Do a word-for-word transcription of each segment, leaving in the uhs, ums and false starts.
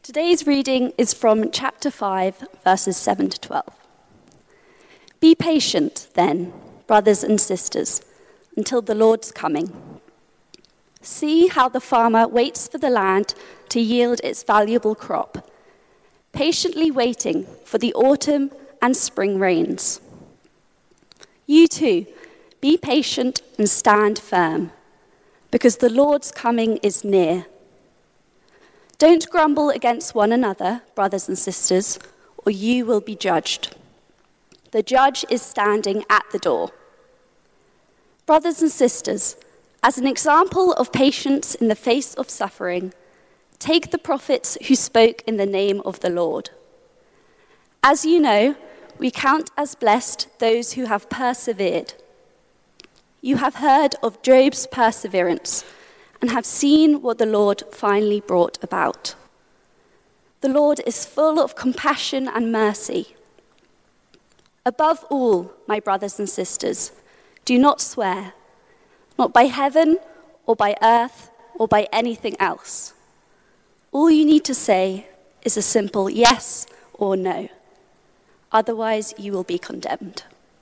Today's reading is from chapter five, verses seven to twelve. Be patient, then, brothers and sisters, until the Lord's coming. See how the farmer waits for the land to yield its valuable crop, patiently waiting for the autumn and spring rains. You too, be patient and stand firm, because the Lord's coming is near. Don't grumble against one another, brothers and sisters, or you will be judged. The judge is standing at the door. Brothers and sisters, as an example of patience in the face of suffering, take the prophets who spoke in the name of the Lord. As you know, we count as blessed those who have persevered. You have heard of Job's perseverance and have seen what the Lord finally brought about. The Lord is full of compassion and mercy. Above all, my brothers and sisters, do not swear, not by heaven or by earth or by anything else. All you need to say is a simple yes or no. Otherwise, you will be condemned.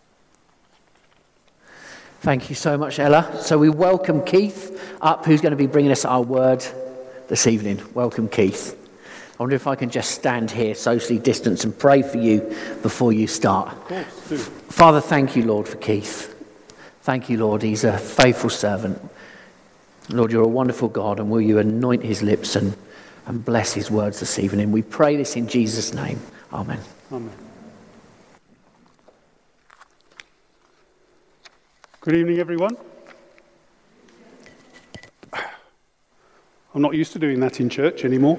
Thank you so much, Ella. So we welcome Keith up, who's going to be bringing us our word this evening. Welcome, Keith. I wonder if I can just stand here, socially distanced, and pray for you before you start. Of course, do. Father, thank you, Lord, for Keith. Thank you, Lord. He's a faithful servant. Lord, you're a wonderful God, and will you anoint his lips and, and bless his words this evening. We pray this in Jesus' name. Amen. Amen. Good evening, everyone. I'm not used to doing that in church anymore.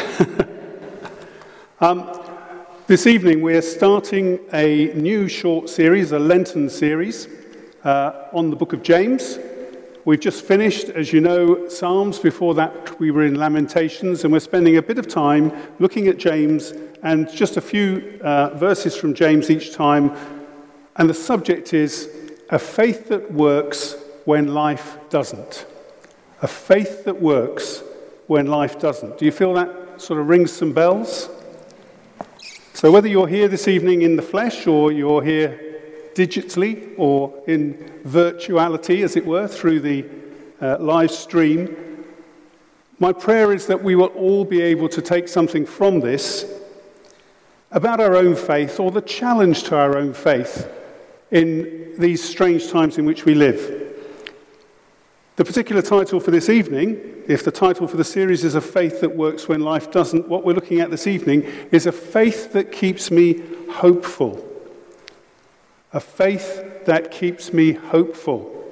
um, this evening we're starting a new short series, a Lenten series, uh, on the book of James. We've just finished, as you know, Psalms. Before that we were in Lamentations, and we're spending a bit of time looking at James and just a few uh, verses from James each time. And the subject is a faith that works when life doesn't. A faith that works when life doesn't. Do you feel that sort of rings some bells? So whether you're here this evening in the flesh, or you're here digitally, or in virtuality, as it were, through the uh, live stream, my prayer is that we will all be able to take something from this about our own faith, or the challenge to our own faith in these strange times in which we live. The particular title for this evening, if the title for the series is A Faith That Works When Life Doesn't, what we're looking at this evening is a faith that keeps me hopeful. A faith that keeps me hopeful.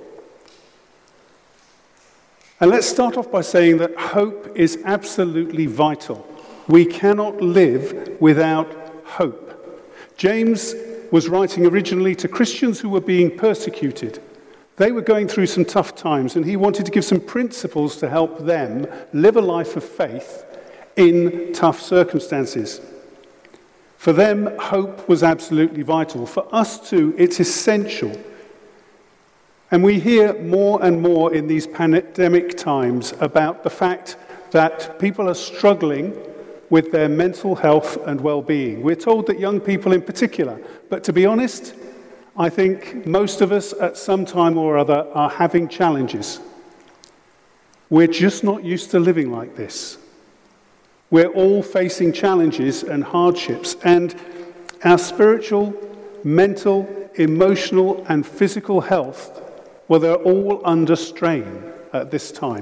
And let's start off by saying that hope is absolutely vital. We cannot live without hope. James was writing originally to Christians who were being persecuted. They were going through some tough times, and he wanted to give some principles to help them live a life of faith in tough circumstances. For them, hope was absolutely vital. For us too, it's essential. And we hear more and more in these pandemic times about the fact that people are struggling with their mental health and well-being. We're told that young people in particular, but to be honest, I think most of us at some time or other are having challenges. We're just not used to living like this. We're all facing challenges and hardships, and our spiritual, mental, emotional, and physical health, well, they're all under strain at this time.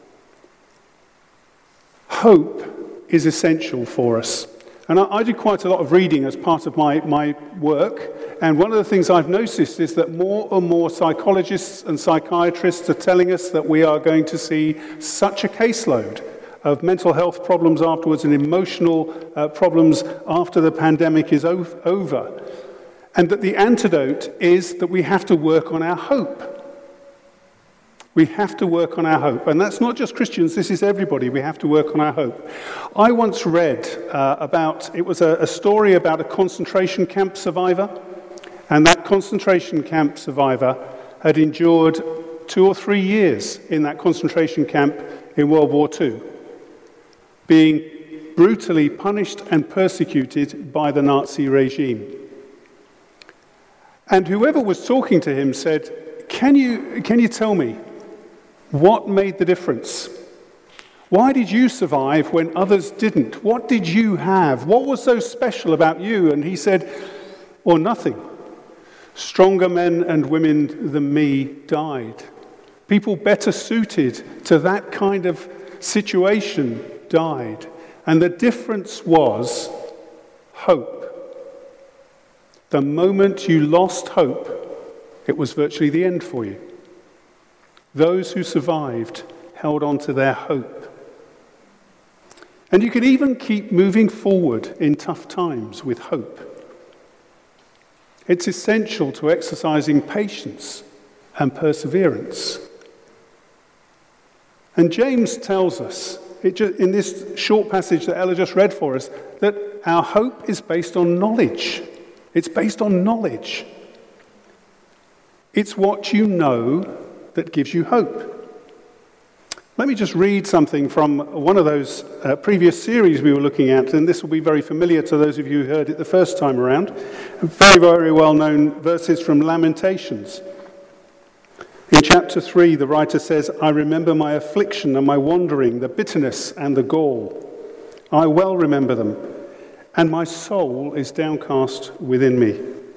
Hope is essential for us. And I, I do quite a lot of reading as part of my, my work, and one of the things I've noticed is that more and more psychologists and psychiatrists are telling us that we are going to see such a caseload of mental health problems afterwards and emotional uh, problems after the pandemic is o- over. And that the antidote is that we have to work on our hope. We have to work on our hope. And that's not just Christians, this is everybody. We have to work on our hope. I once read uh, about, it was a, a story about a concentration camp survivor. And that concentration camp survivor had endured two or three years in that concentration camp in World War Two, being brutally punished and persecuted by the Nazi regime. And whoever was talking to him said, can you, can you tell me what made the difference? Why did you survive when others didn't? What did you have? What was so special about you? And he said, well, nothing. Stronger men and women than me died. People better suited to that kind of situation died. And the difference was hope. The moment you lost hope, it was virtually the end for you. Those who survived held on to their hope. And you can even keep moving forward in tough times with hope. It's essential to exercising patience and perseverance. And James tells us, it just, in this short passage that Ella just read for us, that our hope is based on knowledge. It's based on knowledge. It's what you know that gives you hope. Let me just read something from one of those uh, previous series we were looking at, and this will be very familiar to those of you who heard it the first time around. Very, very well-known verses from Lamentations. In chapter three, the writer says, I remember my affliction and my wandering, the bitterness and the gall. I well remember them, and my soul is downcast within me.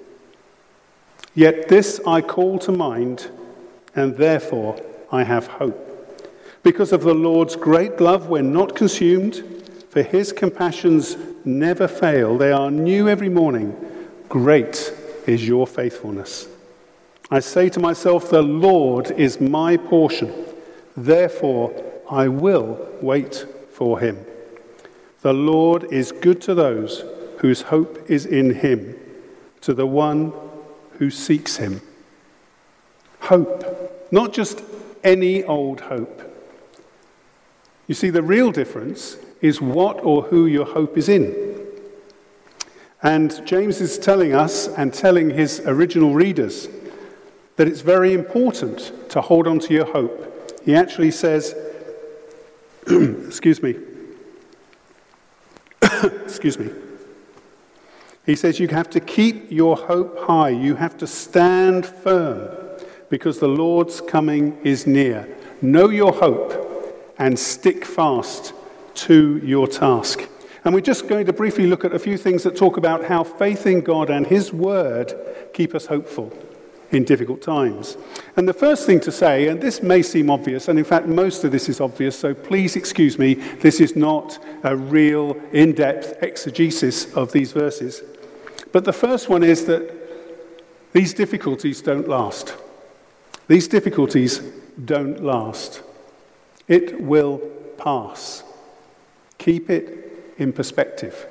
Yet this I call to mind, and therefore I have hope. Because of the Lord's great love, we're not consumed, for his compassions never fail. They are new every morning. Great is your faithfulness. I say to myself, the Lord is my portion. Therefore, I will wait for him. The Lord is good to those whose hope is in him, to the one who seeks him. Hope, not just any old hope. You see, the real difference is what or who your hope is in. And James is telling us and telling his original readers that it's very important to hold on to your hope. He actually says, excuse me, excuse me. He says you have to keep your hope high. You have to stand firm because the Lord's coming is near. Know your hope and stick fast to your task. And we're just going to briefly look at a few things that talk about how faith in God and his word keep us hopeful in difficult times. And the first thing to say, and this may seem obvious, and in fact most of this is obvious, so please excuse me, this is not a real in-depth exegesis of these verses. But the first one is that these difficulties don't last. These difficulties don't last. It will pass. Keep it in perspective.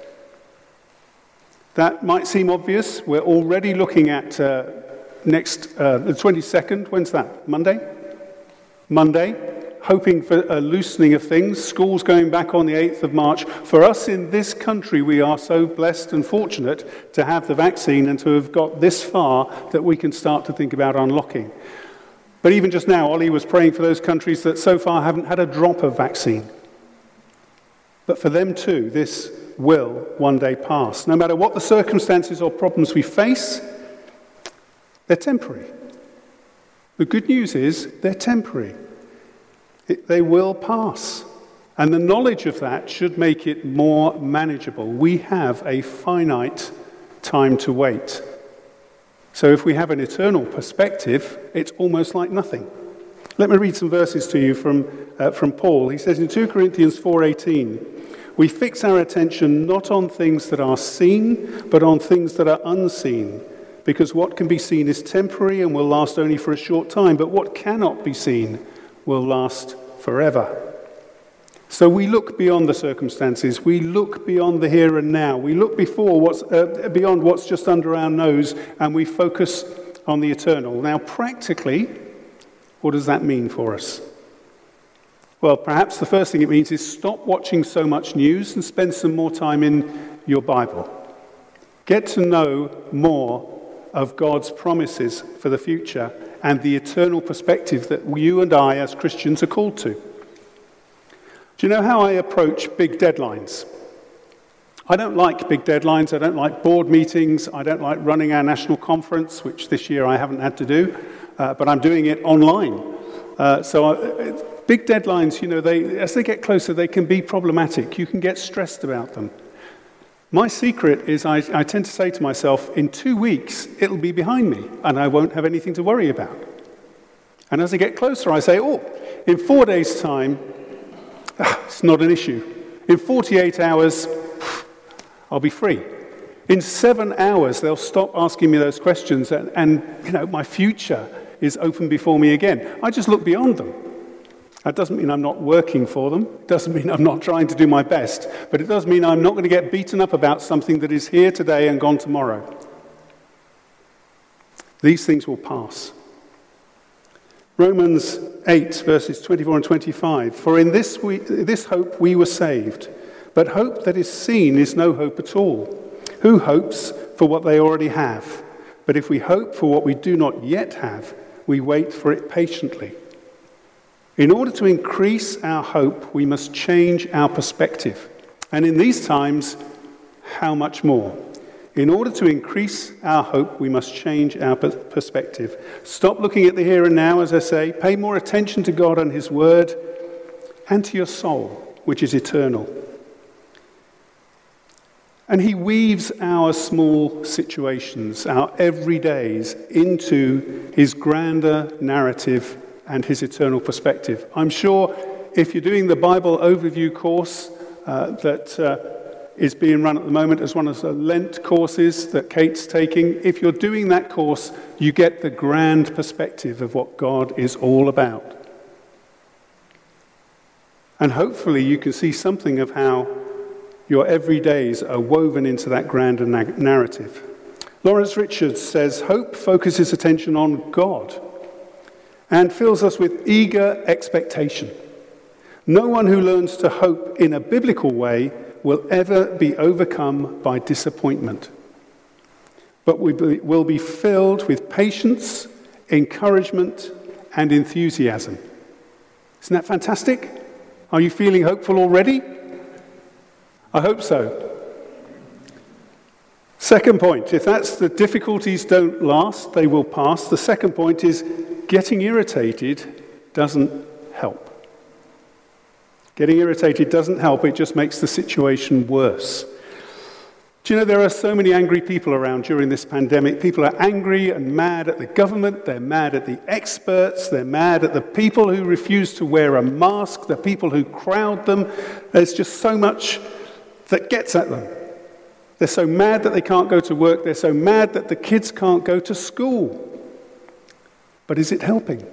That might seem obvious. We're already looking at uh, next, uh, the twenty-second. When's that? Monday? Monday. Hoping for a loosening of things. School's going back on the eighth of March. For us in this country, we are so blessed and fortunate to have the vaccine and to have got this far that we can start to think about unlocking. But even just now, Ollie was praying for those countries that so far haven't had a drop of vaccine. But for them too, this will one day pass. No matter what the circumstances or problems we face, they're temporary. The good news is they're temporary. It, they will pass. And the knowledge of that should make it more manageable. We have a finite time to wait. So if we have an eternal perspective, it's almost like nothing. Let me read some verses to you from, uh, from Paul. He says in two Corinthians four eighteen, we fix our attention not on things that are seen, but on things that are unseen. Because what can be seen is temporary and will last only for a short time, but what cannot be seen will last forever. So we look beyond the circumstances. We look beyond the here and now. We look before what's uh, beyond what's just under our nose, and we focus on the eternal. Now, practically, what does that mean for us? Well, perhaps the first thing it means is stop watching so much news and spend some more time in your Bible. Get to know more of God's promises for the future and the eternal perspective that you and I as Christians are called to. Do you know how I approach big deadlines? I don't like big deadlines. I don't like board meetings. I don't like running our national conference, which this year I haven't had to do, uh, but I'm doing it online. Uh, so I, big deadlines, you know, they, as they get closer, they can be problematic. You can get stressed about them. My secret is I, I tend to say to myself, in two weeks, it'll be behind me, and I won't have anything to worry about. And as I get closer, I say, oh, in four days' time, it's not an issue. In forty-eight hours, I'll be free. In seven hours, they'll stop asking me those questions, and, and you know, my future is open before me again. I just look beyond them. That doesn't mean I'm not working for them. It doesn't mean I'm not trying to do my best. But it does mean I'm not going to get beaten up about something that is here today and gone tomorrow. These things will pass. Romans eight, verses twenty-four and twenty-five. For in this, we, this hope we were saved. But hope that is seen is no hope at all. Who hopes for what they already have? But if we hope for what we do not yet have, we wait for it patiently. In order to increase our hope, we must change our perspective. And in these times, how much more? In order to increase our hope, we must change our perspective. Stop looking at the here and now, as I say. Pay more attention to God and his word and to your soul, which is eternal. And he weaves our small situations, our everydays, into his grander narrative and his eternal perspective. I'm sure if you're doing the Bible overview course uh, that uh, is being run at the moment as one of the Lent courses that Kate's taking, if you're doing that course, you get the grand perspective of what God is all about. And hopefully you can see something of how your everydays are woven into that grander na- narrative. Lawrence Richards says, hope focuses attention on God and fills us with eager expectation. No one who learns to hope in a biblical way will ever be overcome by disappointment, but we be, will be filled with patience, encouragement, and enthusiasm. Isn't that fantastic? Are you feeling hopeful already? I hope so. Second point, if that's the difficulties don't last, they will pass. The second point is getting irritated doesn't help. Getting irritated doesn't help, it just makes the situation worse. Do you know there are so many angry people around during this pandemic? People are angry and mad at the government, they're mad at the experts, they're mad at the people who refuse to wear a mask, the people who crowd them. There's just so much that gets at them. They're so mad that they can't go to work, they're so mad that the kids can't go to school. But is it helping?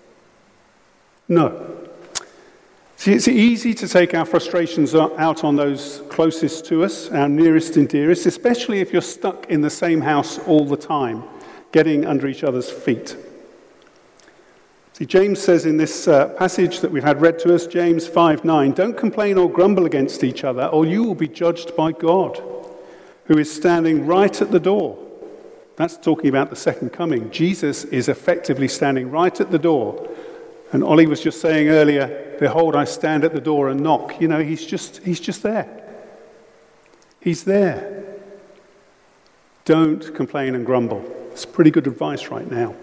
No. See, it's easy to take our frustrations out on those closest to us, our nearest and dearest, especially if you're stuck in the same house all the time, getting under each other's feet. See, James says in this uh, passage that we've had read to us, James five nine, don't complain or grumble against each other, or you will be judged by God, who is standing right at the door. That's talking about the second coming. Jesus is effectively standing right at the door. And Ollie was just saying earlier, behold, I stand at the door and knock. You know, he's just, he's just there. He's there. Don't complain and grumble. It's pretty good advice right now.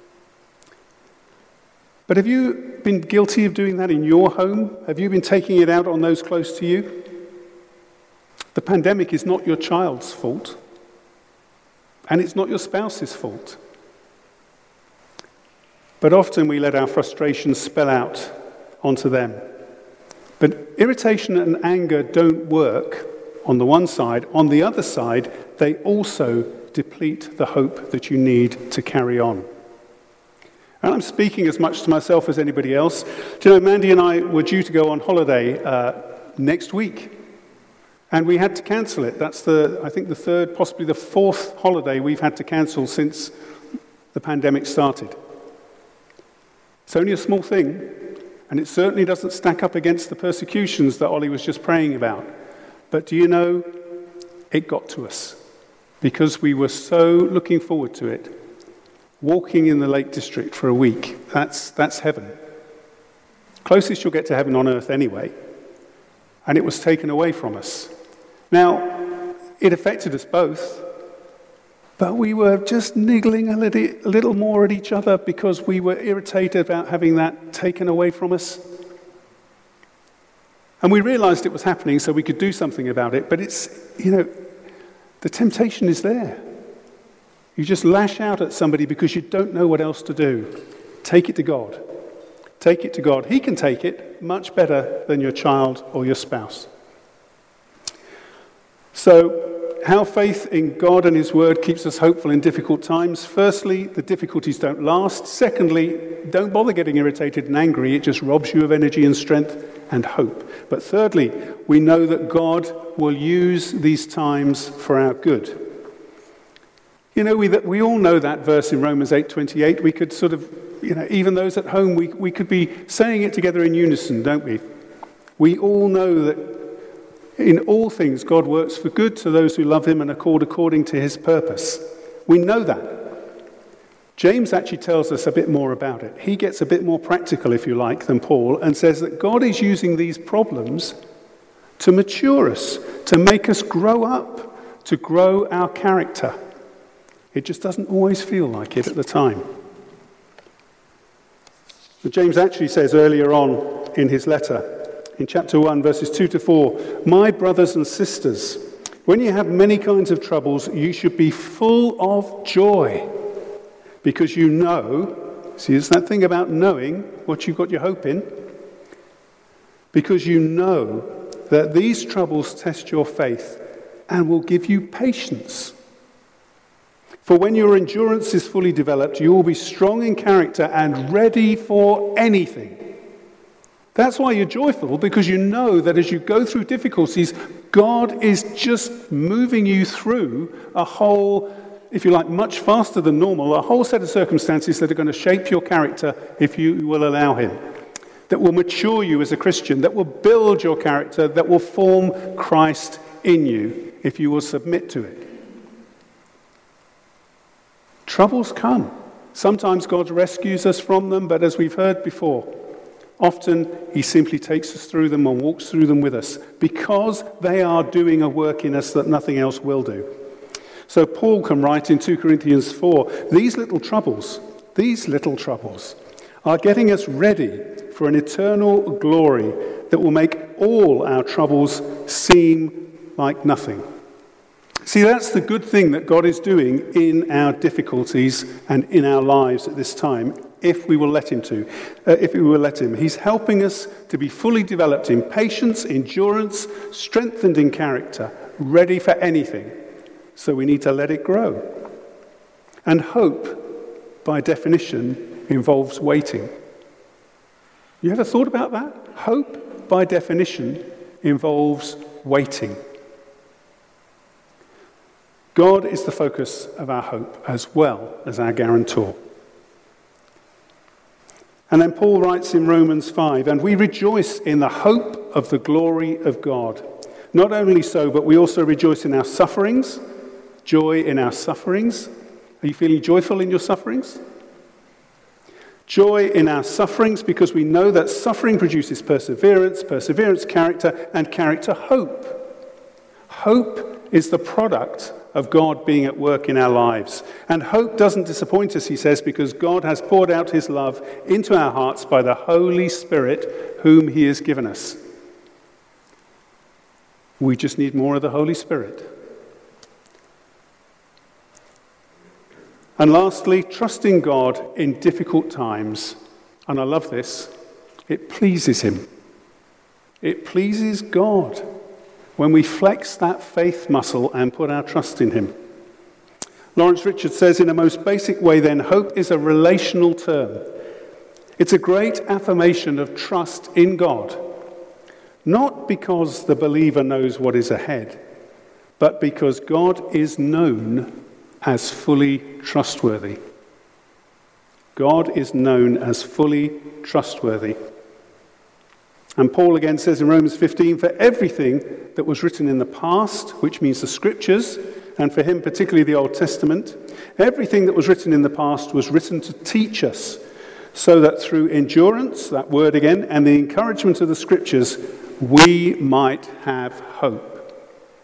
But have you been guilty of doing that in your home? Have you been taking it out on those close to you? The pandemic is not your child's fault. And it's not your spouse's fault. But often we let our frustrations spill out onto them. But irritation and anger don't work on the one side. On the other side, they also deplete the hope that you need to carry on. And I'm speaking as much to myself as anybody else. Do you know, Mandy and I were due to go on holiday uh, next week. And we had to cancel it. That's the, I think, the third, possibly the fourth holiday we've had to cancel since the pandemic started. It's only a small thing, and it certainly doesn't stack up against the persecutions that Ollie was just praying about. But do you know, it got to us because we were so looking forward to it. Walking in the Lake District for a week, that's, that's heaven. Closest you'll get to heaven on earth anyway. And it was taken away from us. Now, it affected us both. But we were just niggling a little, a little more at each other because we were irritated about having that taken away from us. And we realized it was happening so we could do something about it. But it's, you know, the temptation is there. You just lash out at somebody because you don't know what else to do. Take it to God. Take it to God. He can take it much better than your child or your spouse. So, how faith in God and his word keeps us hopeful in difficult times. Firstly, the difficulties don't last. Secondly, don't bother getting irritated and angry. It just robs you of energy and strength and hope. But thirdly, we know that God will use these times for our good. You know, we, we all know that verse in Romans eight twenty-eight. We could sort of, you know, even those at home, we, we could be saying it together in unison, don't we? We all know that in all things, God works for good to those who love him and are called according to his purpose. We know that. James actually tells us a bit more about it. He gets a bit more practical, if you like, than Paul, and says that God is using these problems to mature us, to make us grow up, to grow our character. It just doesn't always feel like it at the time. But James actually says earlier on in his letter, in chapter one, verses two to four, my brothers and sisters, when you have many kinds of troubles, you should be full of joy, because you know, see, it's that thing about knowing what you've got your hope in, because you know that these troubles test your faith and will give you patience. For when your endurance is fully developed, you will be strong in character and ready for anything. That's why you're joyful, because you know that as you go through difficulties, God is just moving you through a whole, if you like, much faster than normal, a whole set of circumstances that are going to shape your character if you will allow him, that will mature you as a Christian, that will build your character, that will form Christ in you if you will submit to it. Troubles come. Sometimes God rescues us from them, but as we've heard before, often he simply takes us through them and walks through them with us because they are doing a work in us that nothing else will do. So Paul can write in two Corinthians four, these little troubles, these little troubles are getting us ready for an eternal glory that will make all our troubles seem like nothing. See, that's the good thing that God is doing in our difficulties and in our lives at this time, if we will let him to, uh, if we will let him. He's helping us to be fully developed in patience, endurance, strengthened in character, ready for anything. So we need to let it grow. And hope, by definition, involves waiting. You ever thought about that? Hope, by definition, involves waiting. God is the focus of our hope as well as our guarantor. And then Paul writes in Romans five, and we rejoice in the hope of the glory of God. Not only so, but we also rejoice in our sufferings, joy in our sufferings. Are you feeling joyful in your sufferings? Joy in our sufferings because we know that suffering produces perseverance, perseverance character, and character hope. Hope is the product of God being at work in our lives. And hope doesn't disappoint us, he says, because God has poured out his love into our hearts by the Holy Spirit whom he has given us. We just need more of the Holy Spirit. And lastly, trusting God in difficult times. And I love this. It pleases him. It pleases God when we flex that faith muscle and put our trust in him. Lawrence Richards says, in a most basic way then, hope is a relational term. It's a great affirmation of trust in God, not because the believer knows what is ahead, but because God is known as fully trustworthy. God is known as fully trustworthy. And Paul again says in Romans fifteen, for everything that was written in the past, which means the scriptures, and for him particularly the Old Testament, everything that was written in the past was written to teach us, so that through endurance, that word again, and the encouragement of the scriptures, we might have hope.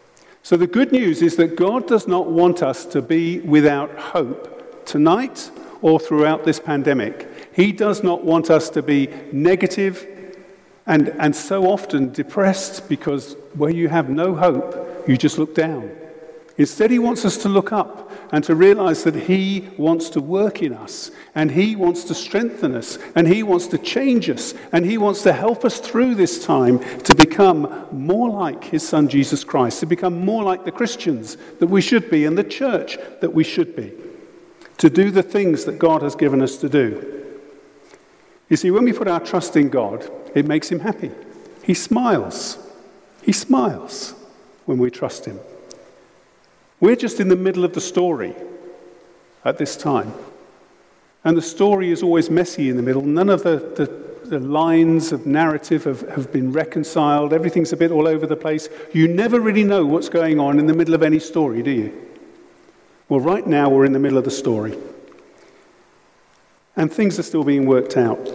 So the good news is that God does not want us to be without hope tonight or throughout this pandemic. He does not want us to be negative and, and so often depressed, because where you have no hope, you just look down. Instead, he wants us to look up and to realize that he wants to work in us, and he wants to strengthen us, and he wants to change us, and he wants to help us through this time to become more like his son Jesus Christ, to become more like the Christians that we should be and the church that we should be, to do the things that God has given us to do. You see, when we put our trust in God, it makes him happy. He smiles. He smiles when we trust him. We're just in the middle of the story at this time. And the story is always messy in the middle. None of the, the, the lines of narrative have, have been reconciled. Everything's a bit all over the place. You never really know what's going on in the middle of any story, do you? Well, right now we're in the middle of the story. And things are still being worked out.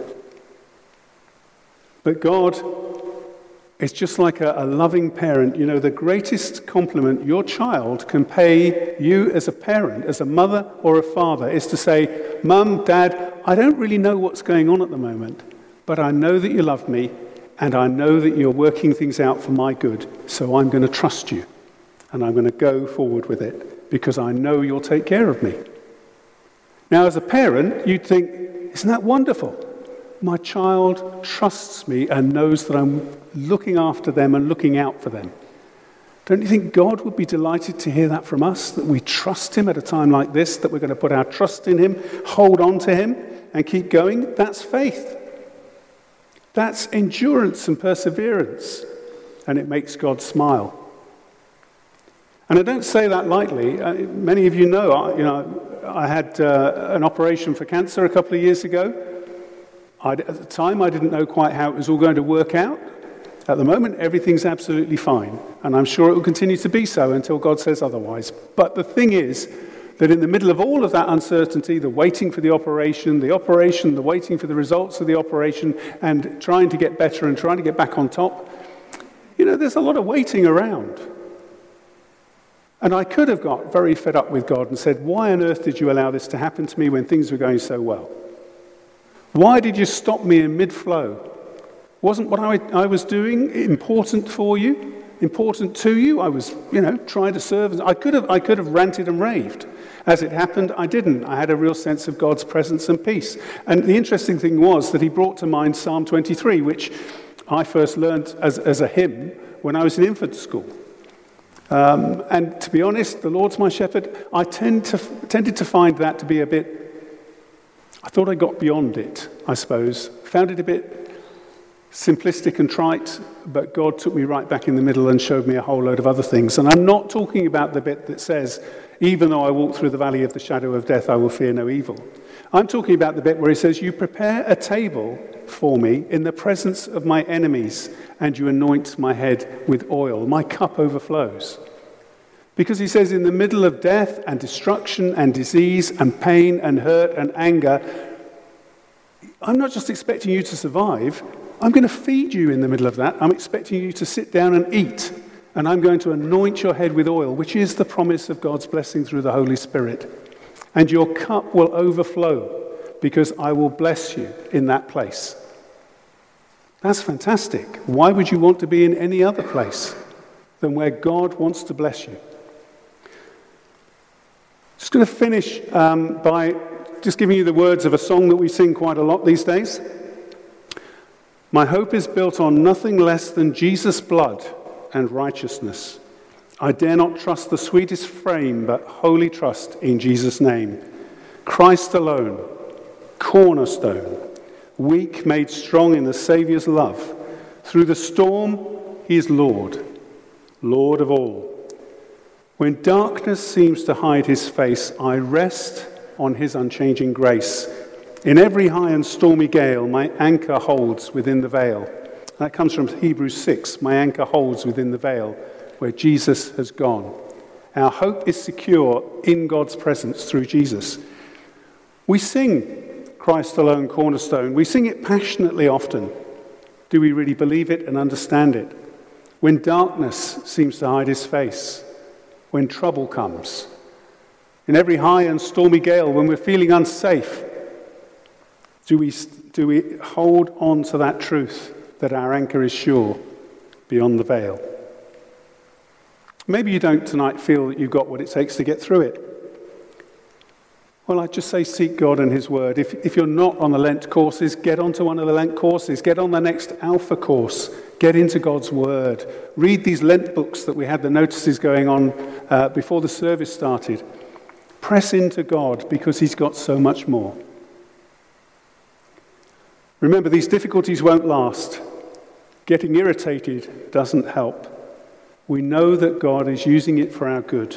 But God is just like a, a loving parent. You know, the greatest compliment your child can pay you as a parent, as a mother or a father, is to say, Mum, Dad, I don't really know what's going on at the moment, but I know that you love me, and I know that you're working things out for my good, so I'm going to trust you, and I'm going to go forward with it, because I know you'll take care of me. Now, as a parent, you'd think, isn't that wonderful? My child trusts me and knows that I'm looking after them and looking out for them. Don't you think God would be delighted to hear that from us, that we trust him at a time like this, that we're going to put our trust in him, hold on to him, and keep going? That's faith. That's endurance and perseverance, and it makes God smile. And I don't say that lightly. Uh, many of you know, I, you know, I had uh, an operation for cancer a couple of years ago. I'd, at the time, I didn't know quite how it was all going to work out. At the moment, everything's absolutely fine, and I'm sure it will continue to be so until God says otherwise. But the thing is that in the middle of all of that uncertainty, the waiting for the operation, the operation, the waiting for the results of the operation, and trying to get better and trying to get back on top, you know, there's a lot of waiting around. And I could have got very fed up with God and said, why on earth did you allow this to happen to me when things were going so well? Why did you stop me in mid-flow? Wasn't what I, I was doing important for you, important to you? I was, you know, trying to serve. I could have, I could have ranted and raved. As it happened, I didn't. I had a real sense of God's presence and peace. And the interesting thing was that he brought to mind Psalm twenty-three, which I first learned as, as a hymn when I was in infant school. Um, and to be honest, the Lord's my shepherd, I tend to, tended to find that to be a bit, I thought I got beyond it, I suppose. Found it a bit simplistic and trite, but God took me right back in the middle and showed me a whole load of other things. And I'm not talking about the bit that says, even though I walk through the valley of the shadow of death, I will fear no evil. I'm talking about the bit where he says, you prepare a table for me in the presence of my enemies, and you anoint my head with oil. My cup overflows. Because he says, in the middle of death and destruction and disease and pain and hurt and anger, I'm not just expecting you to survive, I'm going to feed you in the middle of that. I'm expecting you to sit down and eat. And I'm going to anoint your head with oil, which is the promise of God's blessing through the Holy Spirit. And your cup will overflow because I will bless you in that place. That's fantastic. Why would you want to be in any other place than where God wants to bless you? Just going to finish um, by just giving you the words of a song that we sing quite a lot these days. My hope is built on nothing less than Jesus' blood and righteousness. I dare not trust the sweetest frame, but wholly trust in Jesus' name. Christ alone, cornerstone, weak made strong in the Saviour's love. Through the storm, he is Lord, Lord of all. When darkness seems to hide his face, I rest on his unchanging grace. In every high and stormy gale, my anchor holds within the veil. That comes from Hebrews six. My anchor holds within the veil, where Jesus has gone. Our hope is secure in God's presence through Jesus. We sing Christ alone, cornerstone. We sing it passionately often. Do we really believe it and understand it? When darkness seems to hide his face, when trouble comes. In every high and stormy gale, when we're feeling unsafe, do we, do we hold on to that truth that our anchor is sure beyond the veil? Maybe you don't tonight feel that you've got what it takes to get through it. Well, I'd just say seek God and his word. If, if you're not on the Lent courses, get onto one of the Lent courses. Get on the next Alpha course. Get into God's word. Read these Lent books that we had the notices going on uh, before the service started. Press into God because he's got so much more. Remember, these difficulties won't last. Getting irritated doesn't help. We know that God is using it for our good.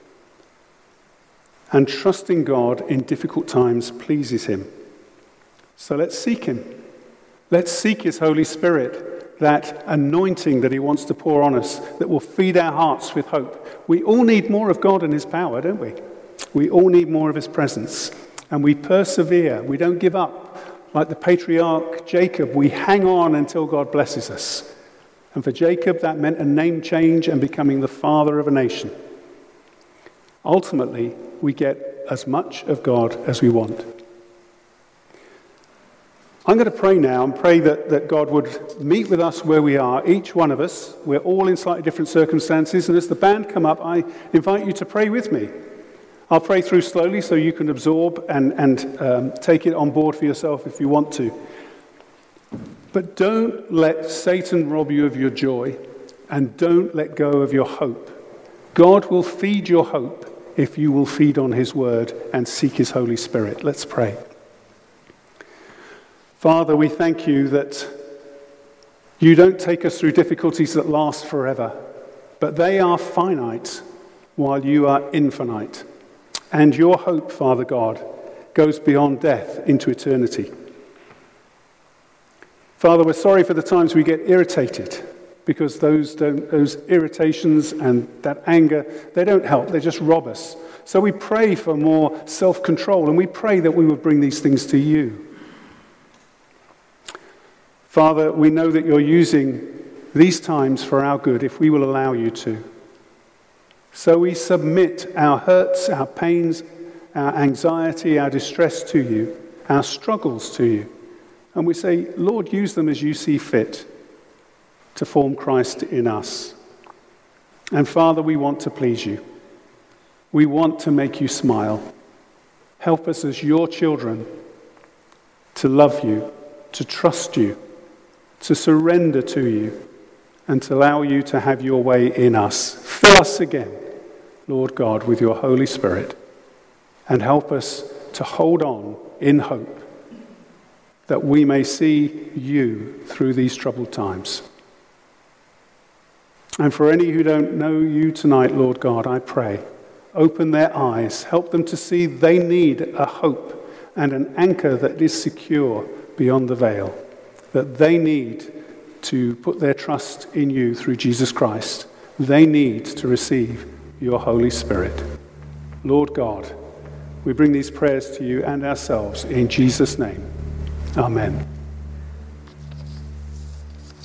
And trusting God in difficult times pleases him. So let's seek him. Let's seek his Holy Spirit, that anointing that he wants to pour on us, that will feed our hearts with hope. We all need more of God and his power, don't we? We all need more of his presence. And we persevere. We don't give up. Like the patriarch Jacob, we hang on until God blesses us. And for Jacob, that meant a name change and becoming the father of a nation. Ultimately, we get as much of God as we want. I'm going to pray now and pray that, that God would meet with us where we are, each one of us. We're all in slightly different circumstances, and as the band come up, I invite you to pray with me. I'll pray through slowly so you can absorb and, and um, take it on board for yourself if you want to. But don't let Satan rob you of your joy, and don't let go of your hope. God will feed your hope if you will feed on his word and seek his Holy Spirit. Let's pray. Father, we thank you that you don't take us through difficulties that last forever, but they are finite while you are infinite. And your hope, Father God, goes beyond death into eternity. Father, we're sorry for the times we get irritated, because those don't, those irritations and that anger, they don't help. They just rob us. So we pray for more self-control, and we pray that we would bring these things to you. Father, we know that you're using these times for our good if we will allow you to. So we submit our hurts, our pains, our anxiety, our distress to you, our struggles to you. And we say, Lord, use them as you see fit to form Christ in us. And Father, we want to please you. We want to make you smile. Help us as your children to love you, to trust you, to surrender to you, and to allow you to have your way in us. Fill us again, Lord God, with your Holy Spirit, and help us to hold on in hope that we may see you through these troubled times. And for any who don't know you tonight, Lord God, I pray, open their eyes, help them to see they need a hope and an anchor that is secure beyond the veil, that they need to put their trust in you through Jesus Christ. They need to receive your Holy Spirit. Lord God, we bring these prayers to you and ourselves in Jesus' name. Amen.